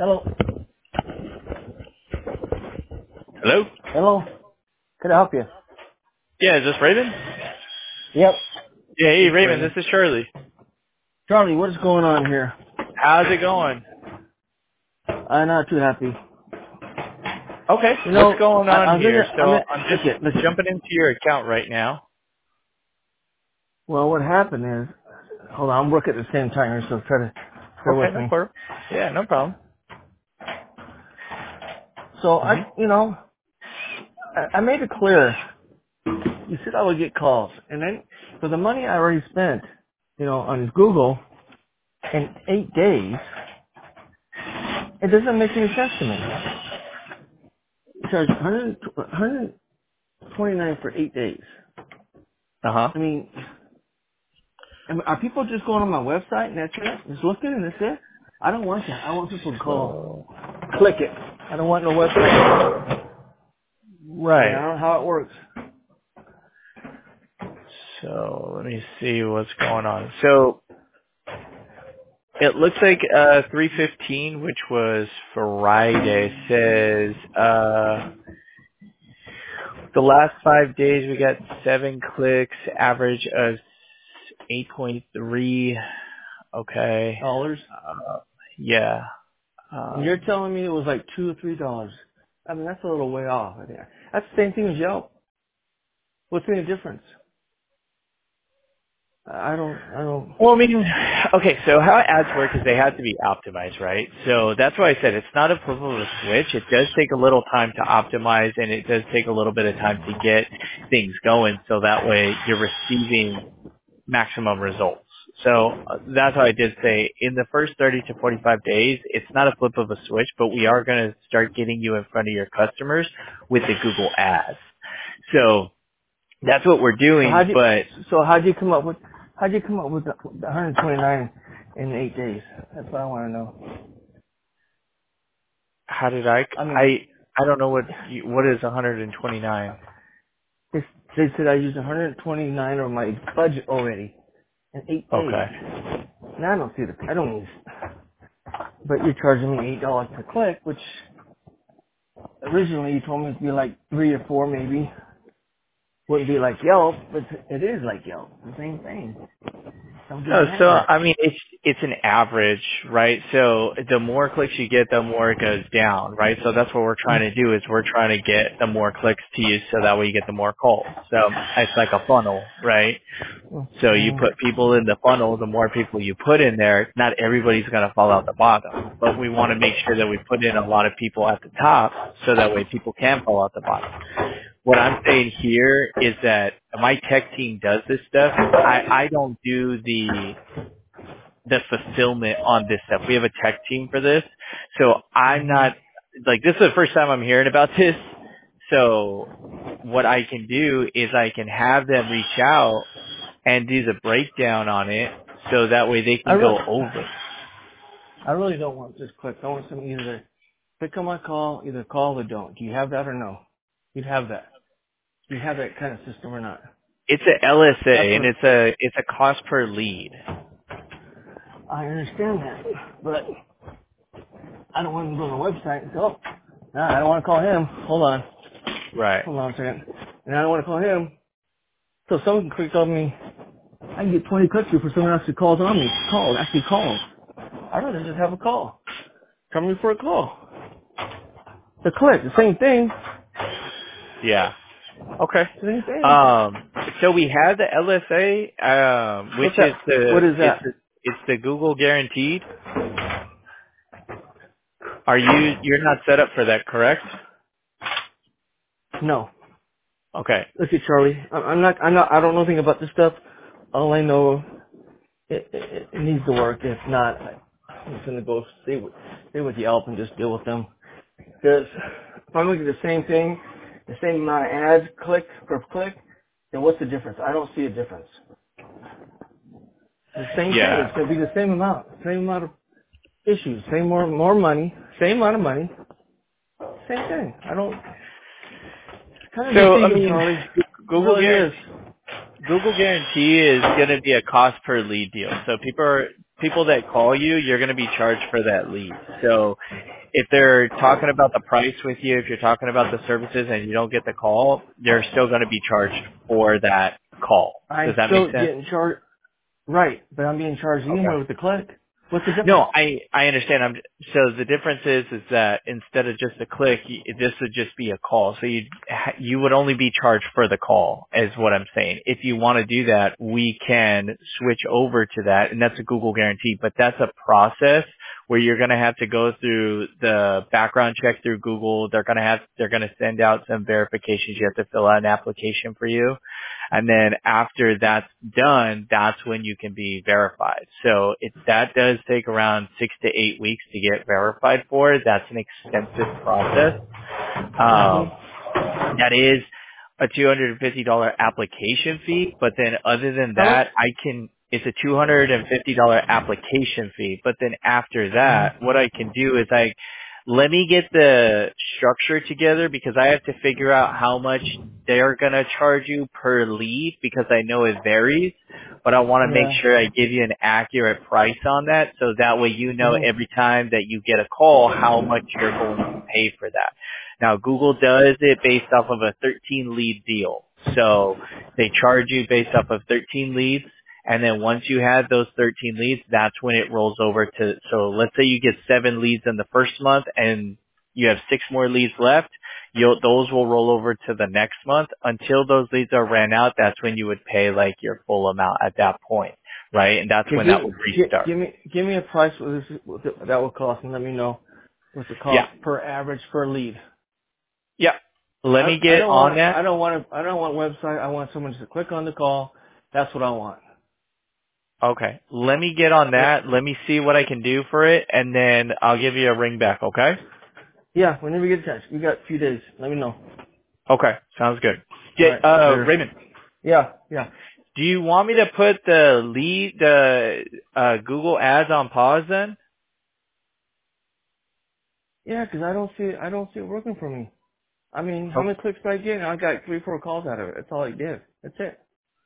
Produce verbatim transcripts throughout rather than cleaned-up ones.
Hello. Hello? Hello. Could I help you? Yeah, is this Raven? Yep. Yeah, hey This is Raven, this Raven. is Shirley. Charlie, what is going on here? How's it going? I'm not too happy. Okay, You what's know, going I, on I was in. here? A, I'm So in. I'm Look just it. Look it. jumping into your account right now. Well, what happened is, hold on. I'm working at the same time here, so try to bear Okay, with no me. problem. Yeah, no problem. So I, hmm you know, I, I made it clear. You said I would get calls, and then for the money I already spent, you know, on Google in eight days, it doesn't make any sense to me. You charge one hundred twenty-nine for eight days. Uh-huh. I mean, Am- Are people just going on my website and that's it? Just looking and that's it? I don't want that. I want people to call. So, Click it. I don't want no website. I mean, I right. don't know how it works. So let me see what's going on. So it looks like uh three fifteen, which was Friday, says uh the last five days we got seven clicks, average of eight point three. Okay. Dollars. Uh, yeah. And you're Um, telling me it was like two or three dollars. I mean, that's a little way off. I think. That's the same thing as Yelp. What's any difference? I don't, I don't. well, I mean, okay, so how ads work is they have to be optimized, right? So that's why I said it's not a flip of a switch. It does take a little time to optimize, and it does take a little bit of time to get things going, so that way you're receiving maximum results. So uh, that's why I did say in the first thirty to forty-five days, it's not a flip of a switch, but we are going to start getting you in front of your customers with the Google ads. So that's what we're So doing, how'd you, but so how'd you come up with, how'd you come up with the, the one hundred twenty-nine in eight days? That's what I want to know. how did I, I mean, I, I don't know what, you, what is one hundred twenty-nine? they, they said I used one hundred twenty-nine of my budget already in eight days. Okay. Now I don't see the, I don't use, but you're charging me eight dollars per click, which originally you told me it'd be like three or four maybe. Wouldn't be like Yelp, but it is like Yelp. The same thing. Don't get No, so mad. I mean it's it's an average, right? So the more clicks you get, the more it goes down, right? So that's what we're trying to do is we're trying to get the more clicks to you so that way you get the more calls. So it's like a funnel, right? So you Mm-hmm. put people in the funnel, the more people you put in there, not everybody's going to fall out the bottom, but we want to make sure that we put in a lot of people at the top so that way people can fall out the bottom. What I'm saying here is that my tech team does this stuff. I, I don't do the the fulfillment on this stuff. We have a tech team for this. So I'm Mm-hmm. not like this is the first time I'm hearing about this. So what I can do is I can have them reach out and do the breakdown on it so that way they I can really, go over. I really don't want just click. I want some either pick up my call, either call or don't. Do you have that or no? You'd have that. Do you have that kind of system or not? It's a L S That's A and what it's a it's a cost per lead. I understand that, but I don't want to go to the website and say, oh, no, I don't want to call him. Hold on. Right. Hold on a second. And I don't want to call him. So someone can click on me. I can get twenty clicks for someone else who calls on me. Called, actually called. I'd rather just have a call. Come me for a call. The click, the same thing. Yeah. Okay. Same thing. Um, so we have the L S A, um, which What's is that? the What is it's that? the, it's the Google guaranteed. Are you you're not set up for that, correct? No. Okay. Look at Charlie. I- I'm not, I'm not, I don't know anything about this stuff. All I know, it, it, it needs to work. If not, I- I'm just going to go stay with, stay with Yelp and just deal with them. Because if I'm looking at the same thing, the same amount of ads, click per click, then what's the difference? I don't see a difference. The same thing. Yeah. It's going to be the same amount, same amount of issues, same more, more money, same amount of money, same thing. I don't, it's kind of So I deceiving, mean, Charlie. It Google really guarantee is. Google guarantee is going to be a cost per lead deal. So people are people that call you, you're going to be charged for that lead. So if they're talking about the price with you, if you're talking about the services and you don't get the call, they're still going to be charged for that call. Does I'm that make still sense? getting charged. Right, but I'm being charged Okay. anyway with the click. What's the difference? No, I I understand. I'm so the difference is is that instead of just a click, y- this would just be a call. So you you would only be charged for the call, is what I'm saying. If you want to do that, we can switch over to that, and that's a Google guarantee. But that's a process where you're going to have to go through the background check through Google. They're going to have they're going to send out some verifications. You have to fill out an application for you. And then after that's done, that's when you can be verified. So it, that does take around six to eight weeks to get verified for. That's an extensive process. hmm Um, that is a two hundred fifty dollars application fee, but then other than How much? that, I can, it's a two hundred fifty dollars application fee, but then after hmm that, what I can do is I, let me get the structure together because I have to figure out how much they're going to charge you per lead because I know it varies, but I want to make Yeah. sure I give you an accurate price on that so that way you know hmm every time that you get a call how much you're going to pay for that. Now, Google does it based off of a thirteen lead deal. So they charge you based off of thirteen leads. And then once you have those thirteen leads, that's when it rolls over to, so let's say you get seven leads in the first month and you have six more leads left. You'll, those will roll over to the next month until those leads are ran out. That's when you would pay like your full amount at that point, right? And that's Okay, when give, that would give, restart. give me give me a price what this what the, that will cost, and let me know what's the Yeah. cost per average per lead. Yeah. Let I me I get don't on want that. I don't want a, I don't want a website. I want someone just to click on the call. That's what I want. Okay. Let me get on Yeah, that. Let me see what I can do for it, and then I'll give you a ring back, okay? yeah. Whenever you get a chance, you got a few days. Let me know. Okay. Sounds good. All Yeah, right, uh, later. Raymond, Yeah, yeah, do you want me to put the lead, the uh, Google ads on pause then? yeah. Because I don't see I don't see it working for me. I mean, how Oh, many clicks did I get? I got three, four calls out of it. That's all I did. That's it.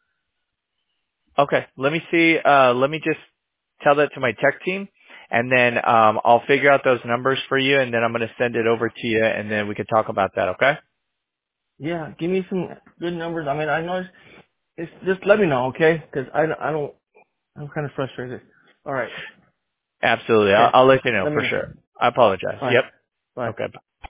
okay. Let me see. Uh, let me just tell that to my tech team, and then um, I'll figure out those numbers for you, and then I'm going to send it over to you, and then we can talk about that, okay? Yeah, give me some good numbers. I mean, I know it's, it's just let me know, okay? Because I, I don't, I'm kind of frustrated. All right. Absolutely. I'll, Okay. I'll let you know Let me for know. sure. I apologize. All right. Yep. Bye. Okay.